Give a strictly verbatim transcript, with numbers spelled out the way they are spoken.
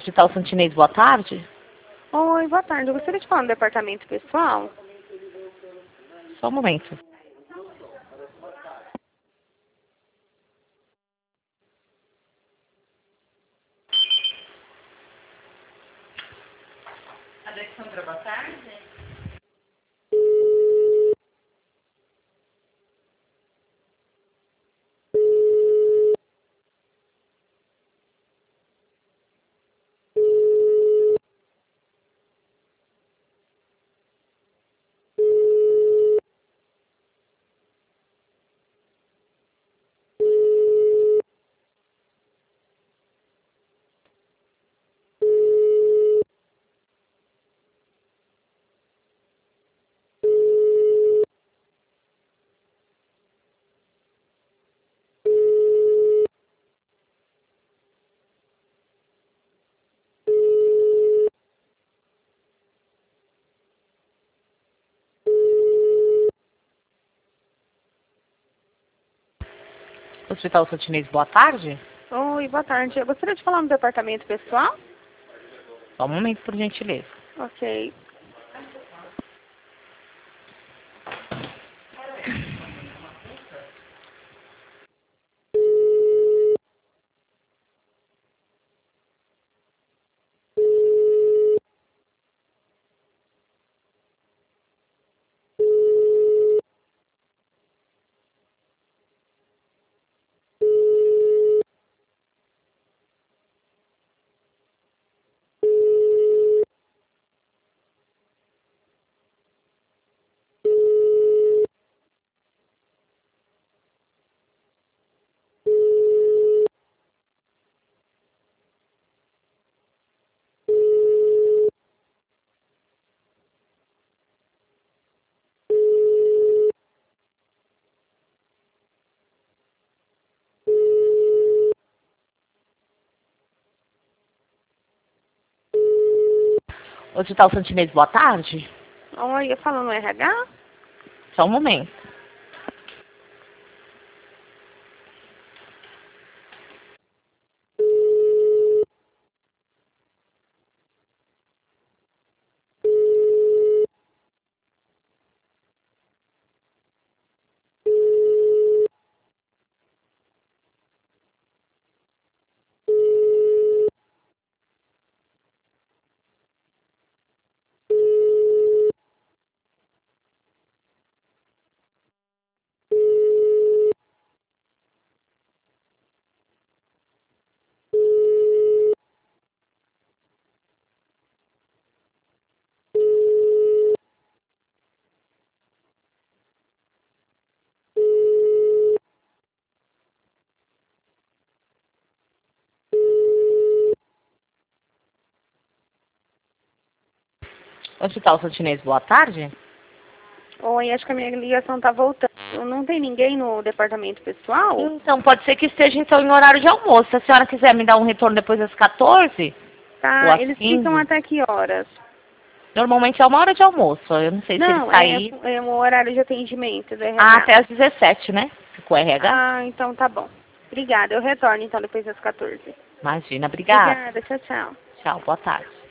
Hospital Santinês, boa tarde. Oi, boa tarde. Eu gostaria de falar no departamento pessoal. Só um momento. Alexandra, boa tarde. Hospital Santinês, boa tarde. Oi, boa tarde. Eu gostaria de falar no departamento pessoal. Só um momento, por gentileza. Ok. Hospital Santinês, boa tarde. Oi, eu falo no R H? Só um momento. Hospital Santinês, boa tarde. Oi, acho que a minha ligação tá voltando. Não tem ninguém no departamento pessoal? Então, pode ser que esteja então em horário de almoço. Se a senhora quiser me dar um retorno depois das quatorze, ou Tá, às eles quinze. ficam até que horas? Normalmente é uma hora de almoço. Eu não sei se eles Não, é, saírem. é o horário de atendimento do R H. Ah, até às dezessete, né? Com o R H. Ah, então tá bom. Obrigada. Eu retorno então depois das quatorze. Imagina, obrigada. Obrigada. Tchau, tchau. Tchau, boa tarde.